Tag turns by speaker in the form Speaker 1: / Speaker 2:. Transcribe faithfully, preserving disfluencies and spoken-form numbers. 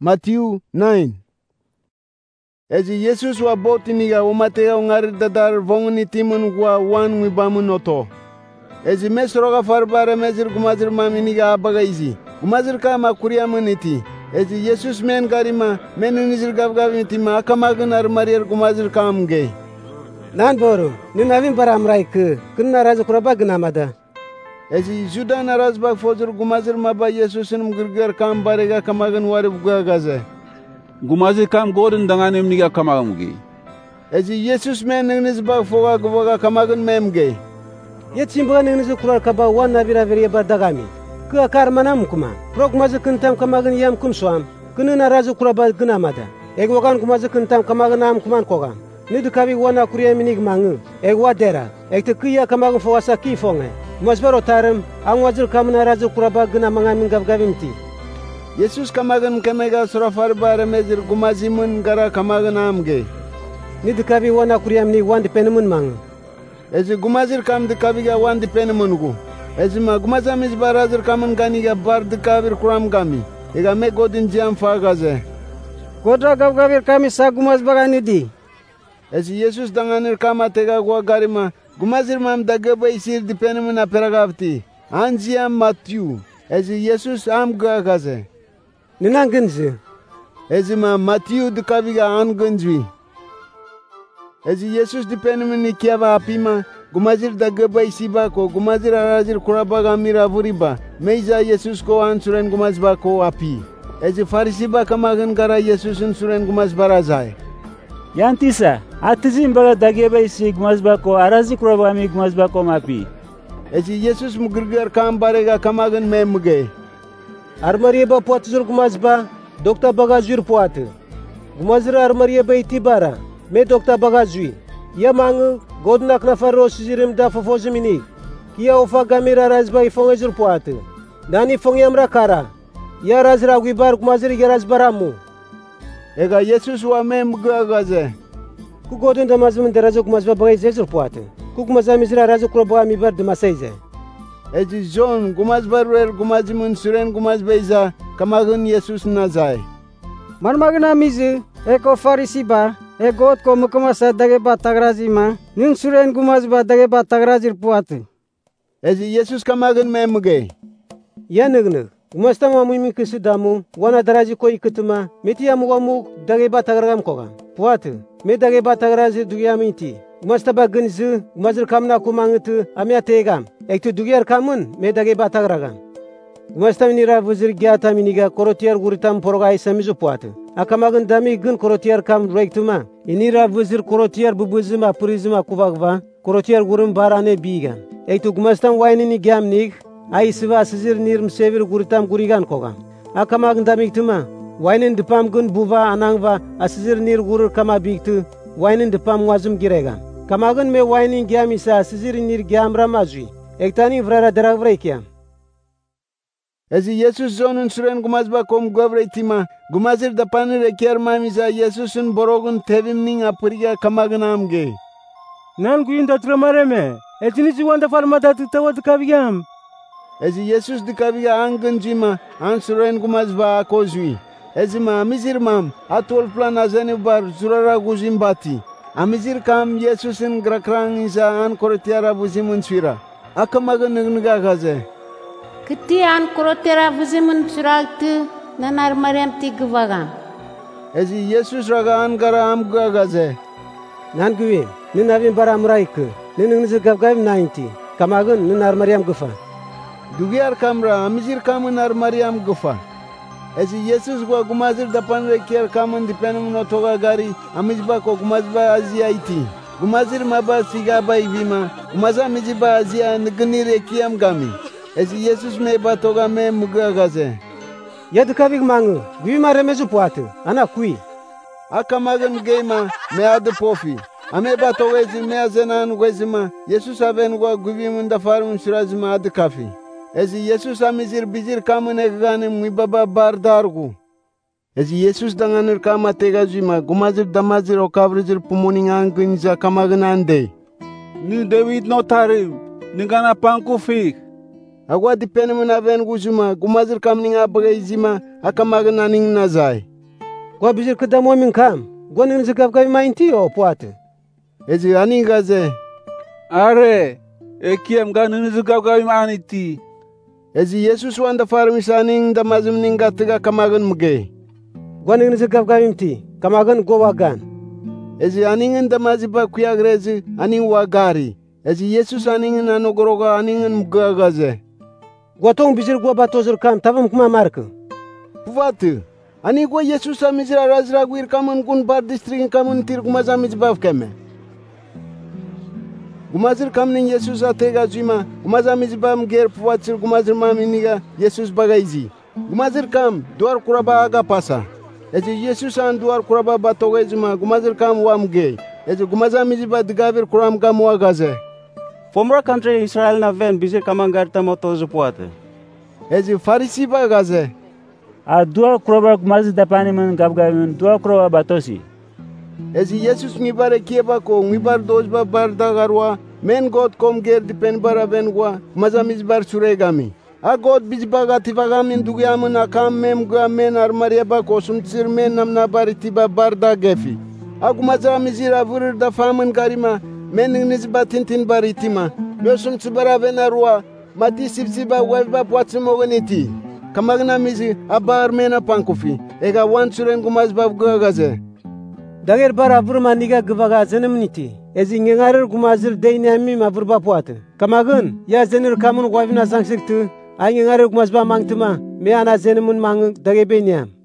Speaker 1: Matthew nine. Ezi Jesus wa botiniga umatega ungarir dadar vongni timun wa wan wibamun oto. Ezi mesroga farbare mezir gumazir maminiga abaga izi. Gumazir kama kuriamuniti. Ezi Jesus men garima menunizir gavgaviti ma akamagin armarier gumazir kamge.
Speaker 2: Nan boru, ninavin baramrai ke, kena raja kuraba gnamada.
Speaker 1: Ezi Juda narazbak fozur gumazir maba Yesusin mgirgar kam barega kamagin warib gagaze.
Speaker 3: Gumazir kam godin danganim niga kamagamgi.
Speaker 1: Ezi Jesus men nizbak foga gubaga kamagin memge.
Speaker 2: Yetsimba ningniz kurar kaba wan navira veri bardagami. Ke akar manam kuma. Prok mazu kentam kamagin yam kumswam. Kenu narazu kuraba gnamada. Egwakan kumazu kentam kamagin am kuman koga. Nidu kabi wana kuriya minig mangu. Egwa dera. Ekte kiya kamagin fawasa ki fonge. Masbaro tarim, ang wajir kamuna razu kuraba gina mangamin gavgavimti.
Speaker 1: Jesus kamagan kemega surafar bare mezir gumazimun gara kamagan amge.
Speaker 2: Ni dikabi wana kuriyam ni wan dipenemun mang.
Speaker 1: Ezi gumazir kam dikabiga wan dipenemun gu. Ezi ma gumazamiz barazir kamun ganiga bar dikabir kuram gami. Ega me godin jam fagaze.
Speaker 2: Godra gavgavir kami sa gumaz bagani di.
Speaker 1: Ezi Jesus danganir kama tega gua garima. Gumazir mam dagaba isir dipenemun aperagavti. Anjiam Matthew. Ezi Jesus am gagaze.
Speaker 2: Ninang genzi.
Speaker 1: Ezi ma Matthew dikabiga an genzi. Ezi Jesus dipenemun ni kiaba apima. Gumazir dagaba isiba ko gumazir arazir kurabaga mira vuriba. Meiza Jesus ko an suren gumazba ko api. Ezi farisiba kamagan gara Jesusin suren gumaz barazai.
Speaker 4: Yantisa, atizim baga dageba isi gumazba ko arazi kuraba mi gumazba ko mapi.
Speaker 1: Ezi Jesus mugirgar kam barega kamagan memge.
Speaker 2: Armarieba potizur gumazba, dokta baga zur poate. Gumazir armarieba itibara, me dokta baga zui. Ya mangu, godnak nafaro sizirim da fofozimini. Kia ofa gamira razba ifonge zur poate. Nani fonge amra kara. Ya razra guibar gumazir yaraz baramu.
Speaker 1: Ega Jesus wa memge gaze.
Speaker 2: Ku godin da mazmun derazo gumazba baga izur poate. Ku gumazamizira razo kuraba mi bar de masaize.
Speaker 1: Ezi John gumazbarwer gumazimun suren gumazbeiza kamagun Jesus nazai.
Speaker 5: Marmagna mizu eko farisiba egot ko mukamasa dage batagrazima nin suren gumazba dage batagrazir puate.
Speaker 1: Ezi Jesus kamagun memge.
Speaker 2: Yanugnu gumastama mumi kisudamu wana daraji ko ikutuma metiamu wamu dage batagragam koga. Puate me dage batagrazi duyaminti. Gumastaba gunzu gumazir kamna kumangutu amya tegam. Ektu dugyar kamun me dage batagragam. Gumastaminira vuzir gyata miniga korotiyar guritam porogai samizu puate. Akamagun dami gun korotiyar kam rektuma. Inira vuzir korotiyar bubuzima purizima kuvagva. Korotiyar gurum barane bigan. Ektu gumastam wainini gyam nig. Aisiva sizir nirm sevir guritam gurigan koga. Akamagun dami ktuma. Wainin dipam gun buva anangva asizir nir gurur kama bigtu. Wainin dipam wazum giregan. Kamagun me wainin gyam isa sizir nir gyam ramazui. Ektani vrara daragvrekiam.
Speaker 1: Ezi Jesus zonun suren gumazba kom gavreitima. Gumazir da panir ekiar mamiza Jesusun borogun tevim ning apuriga kamagun amge.
Speaker 4: Nan kuin da tramareme. Etinizi wanda farmada tutawat kabigam.
Speaker 1: Ezi Jesus dikabiga angun jima an suren gumazba akozui. Ezi ma amizir mam atol plan azeni bar zurara guzimbati. Amizir kam Jesusin grakrang isa an koretiara buzimun swira. Akamagun nugnuga gaze.
Speaker 6: Kiti an korotera vuzimun suragtu nanar mariam tigvaga.
Speaker 1: Ezi Jesus raga an gara am gagaze.
Speaker 2: Nan gui, nin avin bara muraiku, nin ningniz gavgavim nainti. Kamagun nanar mariam gufa.
Speaker 1: Dugiar kamra amizir kamun ar mariam gufa. Ezi Jesus gua gumazir dapan rekiar kamun dipenum notoga gari amizba ko gumazba azia iti. Gumazir maba sigaba ibima, gumaza miziba azia ngnir ekiam gami. Ezi Jesus me batoga me mugagaze.
Speaker 2: Yadu kavig mangu, gui mare mezu puate, ana kui.
Speaker 1: Akamagan geima me adu pofi. Ame batoga ezi me azenan gwezima, Jesus aven gua guvi munda farum shirazima adu kafi. Ezi Jesus amizir bizir kamun egane mwibaba bar dargu. Ezi Jesus danganir kama tegazima, gumazir damazir okavrizir pumuningan gunza kamagan ande.
Speaker 3: Ni David notarim, ningana panku fik.
Speaker 1: Agwa dipene muna ven guzuma, gumazir kam ninga bagay zima, akamagana ning nazai.
Speaker 2: Gua bizir kedamo min kam. Gua nin zikap kami mainti o puate.
Speaker 1: Ezi ani gaze.
Speaker 3: Are, ekiem ga nini zikap kami mainti.
Speaker 1: Ezi Yesus wanda farmisaning da mazim ninga tiga kamagan muge.
Speaker 2: Gua nin zikap kami ti. Kamagan gua wagan.
Speaker 1: Ezi aningin da maziba kuyagrezi aning wagari. Ezi Yesus aningin anogoroga aningin muga gaze.
Speaker 2: Gua tong bizir gua batozir kam tavam kuma marka.
Speaker 1: Puvatu. Ani gua Yesus amizira razra guir kamun kun bar district kamun tir gumaza mizbaf keme. Gumazir kamnin Yesus atega zima, gumaza mizbam ger puvatsir gumazir maminiga Yesus bagaizi. Gumazir kam duar kuraba aga pasa. Ezi Yesus an duar kuraba batoge zima gumazir kam wamge. Ezi gumaza mizba digavir kuram gam wagaze.
Speaker 7: Fomra country Israel na ven bizir kamangarta motozo puate.
Speaker 1: Ezi farisi bagaze.
Speaker 4: A duar kuraba gumazi dapani man gabgavin duar kuraba batosi.
Speaker 1: Ezi Yesus ngibare kieba ko ngibar dozba barda garwa men God kom ger dipen bara benwa mazamiz bar suregami. A God bizbaga tivagamin dugyamun akam mem gwa men armariaba ko sumtsir men namna baritiba barda gefi. A gumazamizira vurir da famun garima men nizba tintin baritima. Yosum tsibara benarwa mati sipsiba weva pwatsimogoniti. Kamagna mizi abar mena pankufi ega wan suren gumazba gagaze.
Speaker 2: Dager bara vurma niga gvaga zenemniti. Ezi ngengarer gumazir deyni ammi ma vurba puate. Kamagun ya zenir kamun wavina sangsiktu. Ay ngengarer gumazba mangtuma me ana zenemun mang dage benyam.